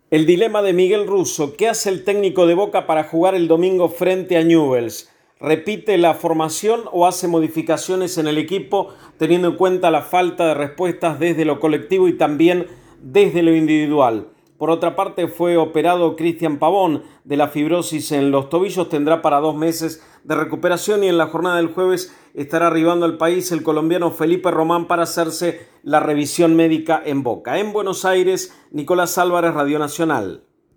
El dilema de Miguel Russo: ¿qué hace el técnico de Boca para jugar el domingo frente a Newell's? ¿Repite la formación o hace modificaciones en el equipo teniendo en cuenta la falta de respuestas desde lo colectivo y también desde lo individual? Por otra parte, fue operado Cristian Pavón de la fibrosis en los tobillos, tendrá para 2 meses de recuperación y en la jornada del jueves estará arribando al país el colombiano Felipe Román para hacerse la revisión médica en Boca. En Buenos Aires, Nicolás Álvarez, Radio Nacional.